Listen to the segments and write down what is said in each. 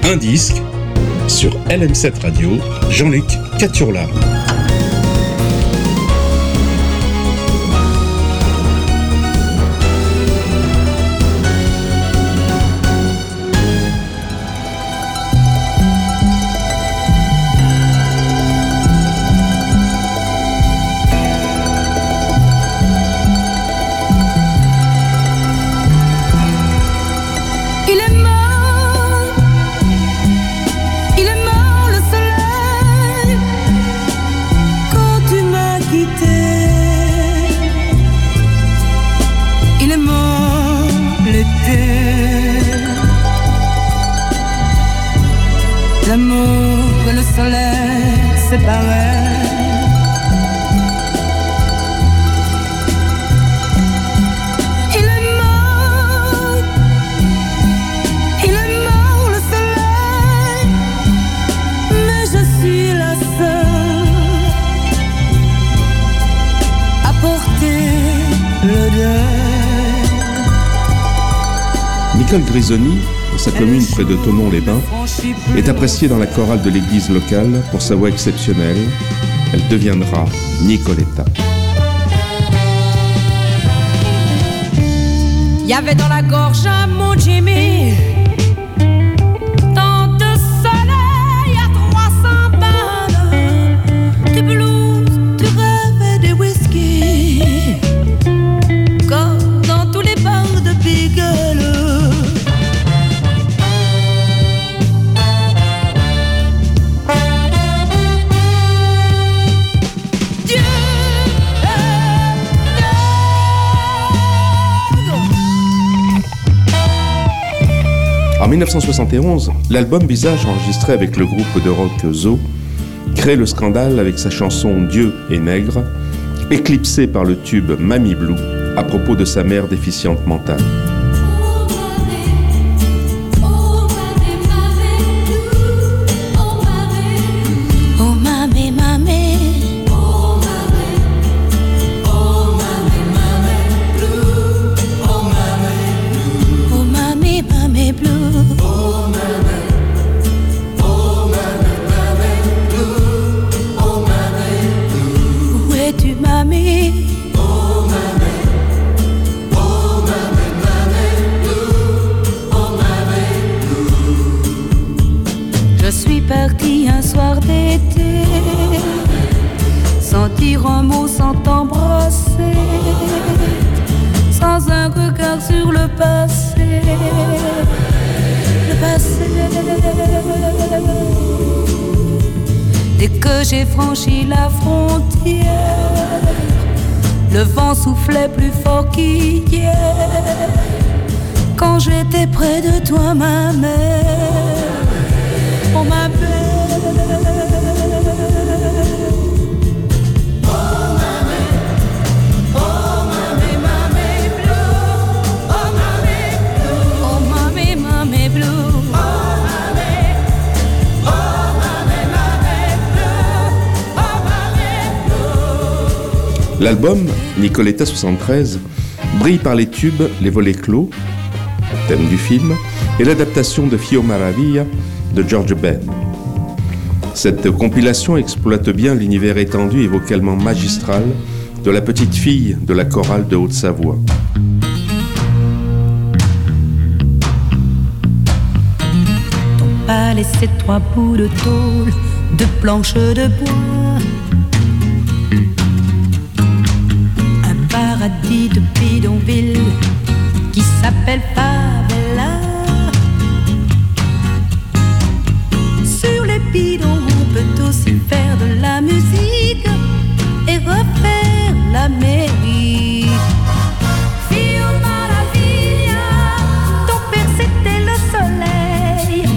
Un disque sur LM7 Radio, Jean-Luc Caturla. L'amour et le soleil séparés. Il est mort le soleil, mais je suis la seule à porter le deuil. Nicole Grisoni, dans sa commune près de Thonon-les-Bains, est appréciée dans la chorale de l'église locale pour sa voix exceptionnelle. Elle deviendra Nicoletta. Il y avait dans la gorge à mon Jimmy tant de soleil à 300 balles, des blues, du rêve et des whisky, comme dans tous les bars de Bigelow. En 1971, l'album Visage enregistré avec le groupe de rock Zo crée le scandale avec sa chanson Dieu est nègre, éclipsée par le tube Mamie Blue à propos de sa mère déficiente mentale. Parti un soir d'été, sans dire un mot, sans t'embrasser, sans un regard sur le passé, le passé. Dès que j'ai franchi la frontière, le vent soufflait plus fort qu'hier. Quand j'étais près de toi, ma mère, on m'appelle. L'album Nicoletta 73 brille par les tubes Les volets clos, thème du film, et l'adaptation de Fio Maravilla de George Ben. Cette compilation exploite bien l'univers étendu et vocalement magistral de la petite fille de la chorale de Haute-Savoie. Ton palais, c'est 3 bouts de tôle, 2 planches de bois, un paradis de bidonville qui s'appelle Favela. Sur les bidons, on peut aussi faire de la musique et refaire l'Amérique. Fio Maravilla, ton père c'était le soleil.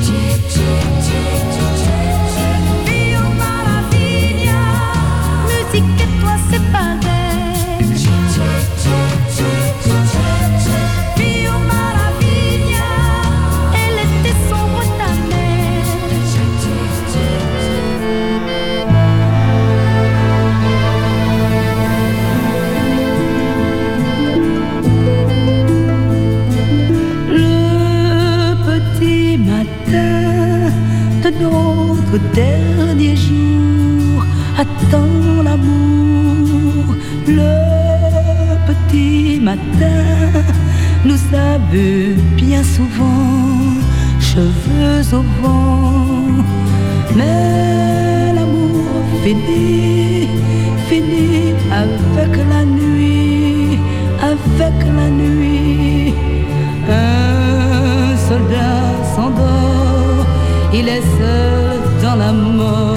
Fio Maravilla, musique et toi c'est pareil. Fio Maravilla, elle était sombre ta mère. Le petit matin, Le petit matin nous a vus bien souvent, cheveux au vent. Mais l'amour finit avec la nuit, avec la nuit. Un soldat s'endort, il est seul dans la mort.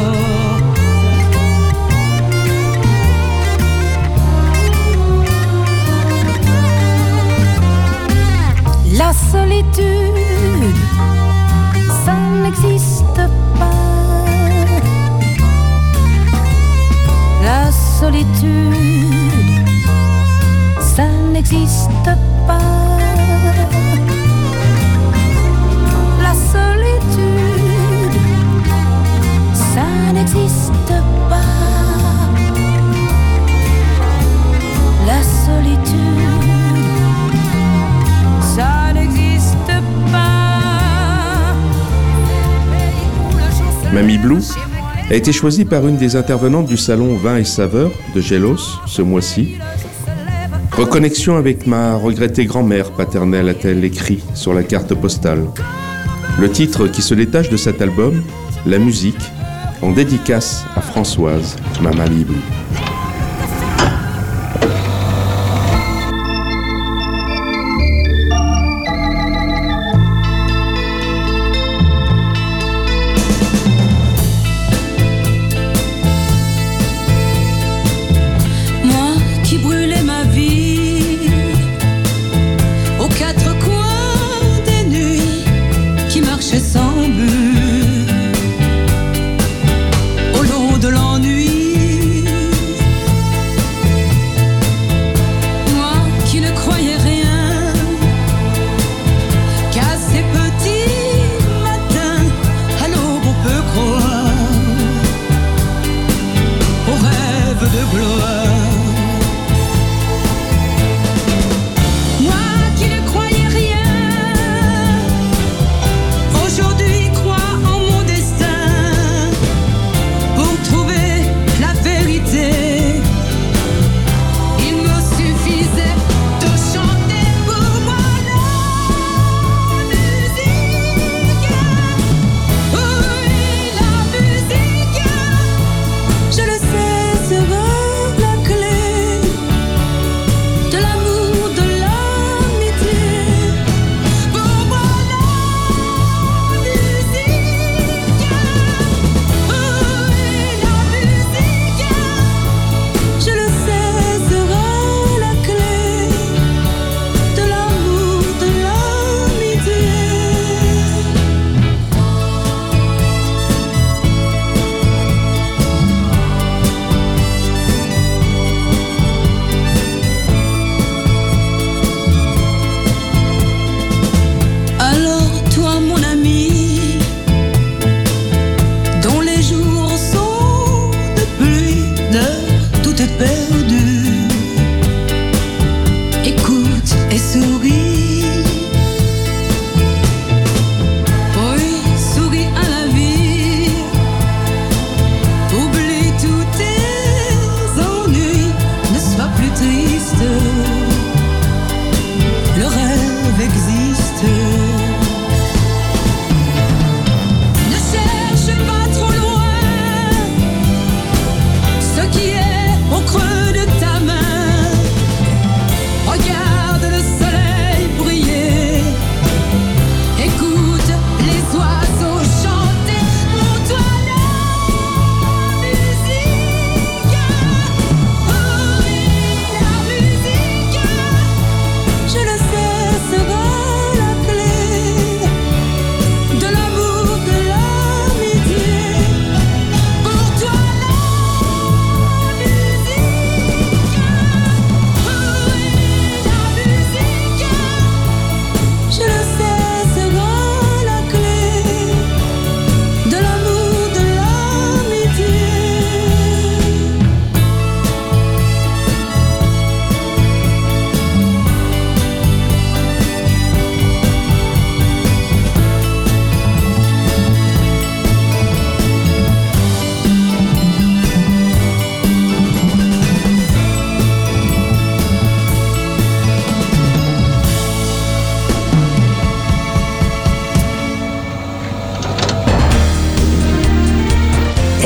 La solitude, ça n'existe pas. La solitude, ça n'existe pas. La solitude, ça n'existe pas. La solitude, ça n'existe pas. Mamie Blue a été choisie par une des intervenantes du salon Vin et Saveurs de Gélos ce mois-ci. Reconnexion avec ma regrettée grand-mère paternelle, a-t-elle écrit sur la carte postale. Le titre qui se détache de cet album, La musique, en dédicace à Françoise, ma Mamie Blue.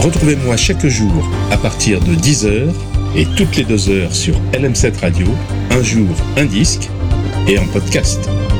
Retrouvez-moi chaque jour à partir de 10h et toutes les 2 heures sur LM7 Radio, un jour, un disque et en podcast.